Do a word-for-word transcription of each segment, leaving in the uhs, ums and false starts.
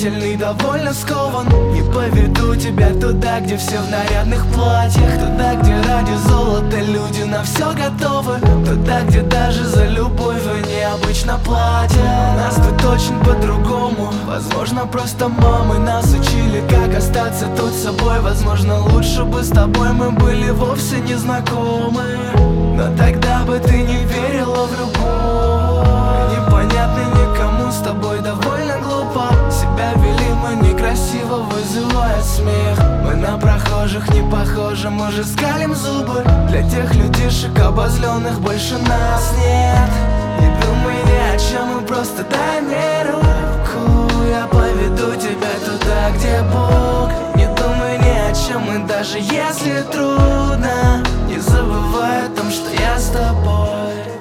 решительный, довольно скован. Не поведу тебя туда, где все в нарядных платьях, туда, где ради золота люди на все готовы, туда, где даже за любовь вы необычно платят. Нас тут очень по-другому. Возможно, просто мамы нас учили, как остаться тут с собой. Возможно, лучше бы с тобой мы были вовсе не знакомы, но тогда бы ты не верила в любовь. Непонятно никому, с тобой довольно глупо. Себя вели мы некрасиво, вызывая смех. Мы на прохожих не похожи, мы же скалим зубы. Для тех людишек обозленных больше нас нет. Не думай ни о чем, мы просто дай мне руку. Я поведу тебя туда, где Бог. Не думай ни о чем, и даже если трудно, не забывай о том, что я с тобой.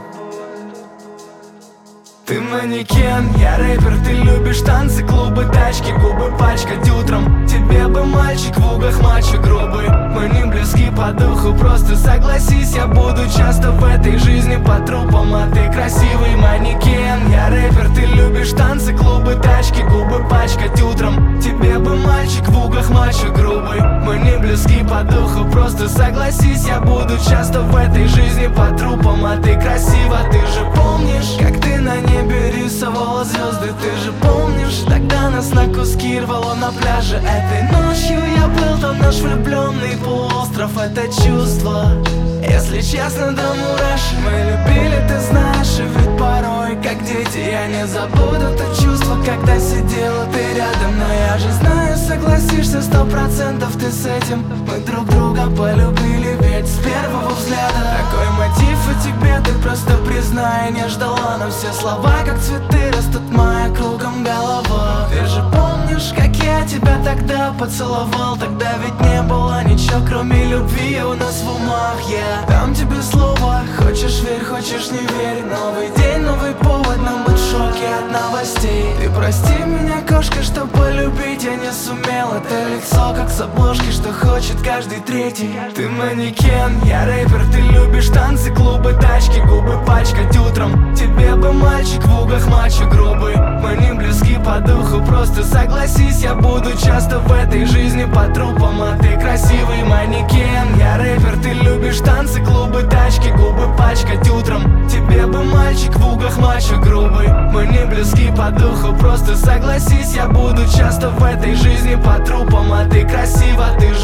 Ты манекен, я рэпер, ты любишь танцы, клубы, тачки, губы пачкать утром. Тебе бы мальчик в угах мачо грубый. Мы не близки по духу, просто согласись, я буду часто в этой жизни по трупам. А ты красивый манекен, я рэпер, ты любишь танцы, клубы, тачки, губы пачкать утром. Тебе бы мальчик в угах мачо грубый. Мы не близки по духу, просто согласись, я буду часто в этой жизни по трупам. А ты красива, ты же помнишь, как ты на небе рисовала звезды. Ты же помнишь, тогда нас на куски рвало на пляже. Этой ночью я был там, наш влюбленный полуостров. Это чувство, если честно, до мураши. Мы любили, ты знаешь, и ведь порой, как дети, я не забуду то чувство, когда сидела ты рядом. Но я же знаю, согласишься сто процентов ты с этим. Мы друг друга полюбили, ведь с первого взгляда. Такой мотив у тебя, ты просто признай, не ждала. Но все слова, как цветы, растут моя кругом голова. Ты же помнишь, как я тебя тогда поцеловал? Тогда ведь не было ничего, кроме любви у нас в умах. Я дам тебе слово, хочешь верь, хочешь не верь. Новый день, новый повод, нам быть в шоке от новостей. Ты прости меня, кошка, что полюбить я не сумел. Это лицо, как с обложки, что хочет каждый третий. Ты манекен, я рэпер, ты любишь танцы, клубы, тачки, губы пачкать утром. Тебе бы мальчик в угах мачо грубый. Мы не близки по духу, просто согласись, я буду часто в этой жизни по трупам. А ты красивый манекен, я рэпер, ты любишь танцы, клубы, тачки, губы пачкать утром. Тебе бы мальчик в угах мачо грубый. Мы не близки по духу, просто согласись, я буду часто в этой жизни по трупам. А ты красива, ты